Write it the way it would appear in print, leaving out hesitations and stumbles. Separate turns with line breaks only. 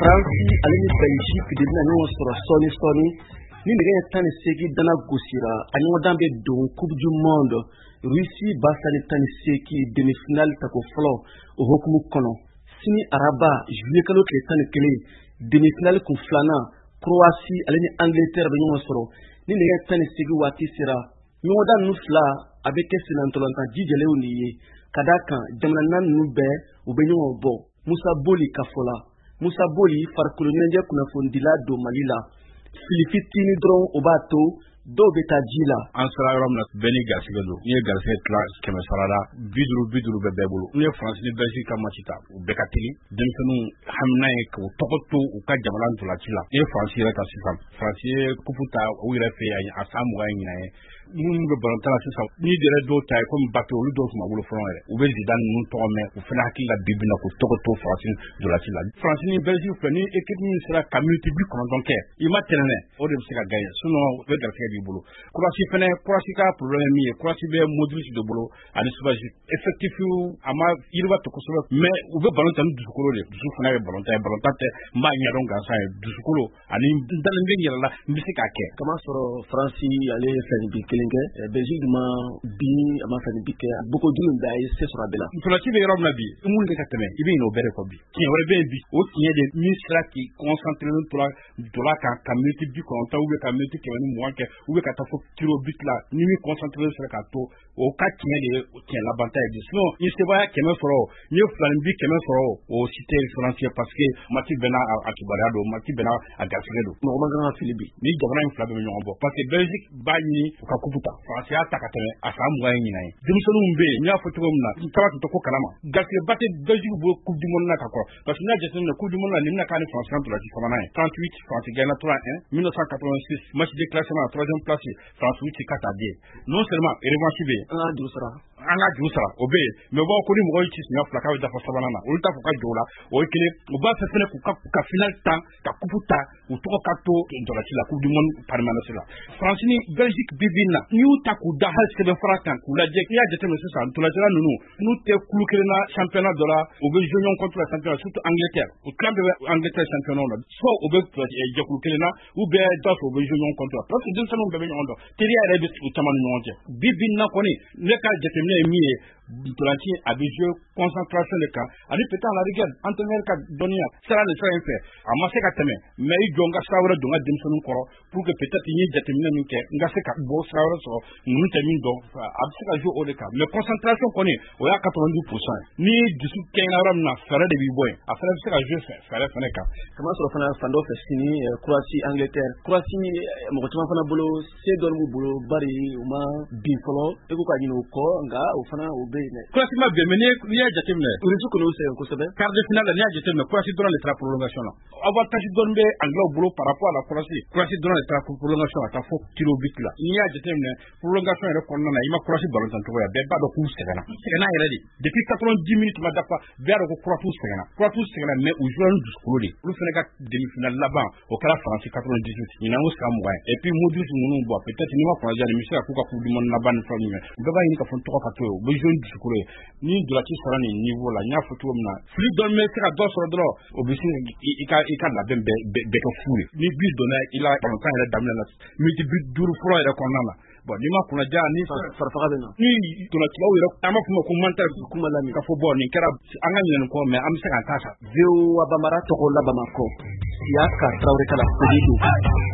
Faransi ale ni Belgique de bɛna ɲɔgɔn sɔrɔ sɔɔni ni nɛgɛ ɲɛ 18 dana gosira a ɲɔgɔndan bɛ don Coupe du Monde Russie b'a sani 18 demi-finale tako fɔlɔ o hukumu kɔnɔ sini araba juillet kalo tile 11 demi-finale kun filanan Croatie ale ni Angleterre bɛ ɲɔgɔn sɔrɔ ni nɛgɛ 18 waati sera ɲɔgɔndan ninnu fila a bɛ kɛ senantɔlɔntan jijɛlenw de ye ka d'a kan jamana naani ninnu bɛɛ u bɛ ɲɔgɔn bɔ Musa Boli ka fɔ la Musa Boli farikolo ɲɛnajɛ kunnafonidila don Mali la fili fitini dɔrɔn o b'a to dɔw bɛ taa ji la.
An sera yɔrɔ min na bɛɛ ni garisɛgɛ don. N'i ye garisɛgɛ tila 100 sara la 50 bɛ bɛɛ bolo. N'i ye Faransi ni Belgique ka match ta u bɛɛ ka teli. Denmisɛnninw hamina ye k'u tɔgɔ to u ka jamana ntolanci la. N'i ye Faransi yɛrɛ ta sisan Faransi ye coupe ta u yɛrɛ fɛ yan a san 20 ye ɲinan ye. Minnu bɛ ballon tan la sisan n'i yɛrɛ dɔw ta ye comme Mbappé olu dɔw tun ma wolo fɔlɔ yɛrɛ. U bɛ Zidane ninnu tɔgɔ mɛn u fana hakili la bibi na k'u tɔgɔ to Faransi ntolanci la. Faransi ni Belgique fɛ ni équipe min sera ka minute 90 kɛ i ma tɛnɛnɛ o de bɛ se ka gagner sinon u bɛ garisɛgɛ b'i bolo. Croatie ka problème min ye Croatie bɛ Modric de bolo ani Subasic effectif a ma yiriwa to kosɛbɛ mais u bɛ ballon tan ni dusukolo de dusu fana ye ballon tan tɛ n b'a ɲɛdɔn gansan ye dusukolo ani dalen bɛ yɛrɛ la n bɛ se k'a kɛ.
Kama sɔrɔ Faransi ale ye fɛn bi kelen kɛ Belgique ma bi a ma fɛn bi kɛ Boko Julu bɛ a ye se sɔrɔ a bɛɛ la.
Ntolanci bɛ yɔrɔ min na bi i mun de ka tɛmɛ i bɛ ɲinɛ o bɛɛ de kɔ bi tiɲɛ wɛrɛ bɛ yen bi o tiɲɛ de min sera k'i concentré tola kan ka minute 90 ou ka minute 120 kɛ ou ka taa fɔ tiro bit la ni mi concentré sera ka to o ka tiɲɛ de tiɲɛ labanta ye sinon ni sebaya 100 sɔrɔ ni filanin bi 100 sɔrɔ o si tɛ référencier parce que mati bɛna a kibaruya don mati bɛna a garisɛgɛ don
mɔgɔ man kan ka fili bi
ni jamana in fila bɛ ɲɔgɔn bɔ parce que Belgique b'a ɲini u ka coupe ta France y'a ta ka tɛmɛ a san 20 ye ɲinan ye denmisɛnninw bɛ yen n y'a fɔ cogo min na kaba tun tɛ ko kalama garisɛgɛ ba tɛ Belgique bolo coupe du monde na ka kɔrɔ parce que n'a jateminɛ coupe du monde na nin bɛna k'a ni France kan ntolanci sabanan ye 38 France gagna 3-1 1986 match de classement à 3e place France wuti kata de non seulement revanche be
an ka juru sara
o be mais bon ko ni mɔgɔ yi ci sinya fila ka dafa sabanan na olu ta fɔ ka jɔ la o ye kelen u b'a fɛ fɛnɛ k'u ka final ta ka coupe ta u tɔgɔ ka to ntolanci la coupe du monde permanence la France ni Belgique bibin na n'u ta k'u da hali sɛbɛn fara kan k'u lajɛ n'i y'a jateminɛ sisan ntolancila ninnu n'u tɛ kulu kelen na championnat dɔ la u bɛ jouer ɲɔgɔn contre la championnat surtout Angleterre o clan bɛɛ bɛ Angleterre championnat la soit u bɛ jɛkulu kelen na ou bien dɔ fɛ u bɛ jouer ɲɔgɔn contre parce que denmisɛnninw bɛɛ bɛ ɲɔgɔn dɔn teriya yɛrɛ bɛ u caman ni ɲɔgɔn cɛ bibin na kɔni ne ka jateminɛ ye min ye ntolanci a bɛ jouer concentration de kan ani peut-être à la rigueur entraîneur ka dɔnniya sira ni sira in fɛ a ma se ka tɛmɛ mais i jɔ n ka sira wɛrɛ don n ka denmisɛnninw kɔrɔ pour que peut-être n ye jateminɛ min kɛ n ka se ka bɔ sira wɛrɛ sɔrɔ ninnu tɛ min dɔn a bɛ se ka jouer o de kan mais concentration kɔni o y'a 90% ni dusu kɛɲɛna yɔrɔ min na fɛɛrɛ de b'i bɔ yen a fana bɛ se ka jouer fɛɛrɛ fana kan.
Kama sɔrɔ fana fan dɔ fɛ sini Croatie Angleterre Croatie mɔgɔ caman fana bolo se dɔɔni b'u bolo bari u ma bin fɔlɔ e ko ka ɲinɛ o kɔ nka o fana o bɛ yen dɛ.
Croatie ma bin mais n'i y'a jateminɛ
Russie kɔni y'u sɛgɛn kosɛbɛ
quart de finale n'i y'a jateminɛ Croatie dɔrɔn de taara prolongation la avantage dɔɔni bɛ Anglais bolo par rapport à la Croatie dɔrɔn de taara prolongation la ka fɔ tiro bit la n'i y'a jateminɛ prolongation yɛrɛ kɔnɔna na i ma Croatie ballon tan cogoya bɛɛ b'a dɔn k'u sɛgɛnna yɛrɛ de depuis 90 minutes ma dafa bɛɛ y'a dɔn ko Croatie sɛgɛnna mais u joueur dusukolo de olu fana ka demi-finale laban o kɛra Faransi 98 ɲinan o san 20 et puis Modric ninnu bon peut-être n'i ma kɔnɔja nin bɛ se ka k'u ka coupe du monde laban ni fɛn min bɛɛ b'a ɲini ka fɔ tɔgɔ ka to yen u bɛ joueur dusukolo ye ni ntolanci sɔrɔ nin niveau la n y'a fɔ cogo min na fili dɔɔni bɛ se ka dɔ sɔrɔ dɔrɔn o bɛ se i ka labɛn bɛɛ kɛ fu ye ni bi donna i la ballon tan yɛrɛ daminɛ la minute 50 fɔlɔ yɛrɛ kɔnɔna la bon n'i ma kunnaja ni
farfaga bɛ na
ni ntolancilaw yɛrɛ an b'a fɔ ma ko mental
kuma la min
ka fɔ bon nin kɛra an ka ɲinɛ nin kɔ mais an bɛ se k'an ta sa
VOA Bamara tɔgɔ la Bamakɔ Siyaka Traoré kala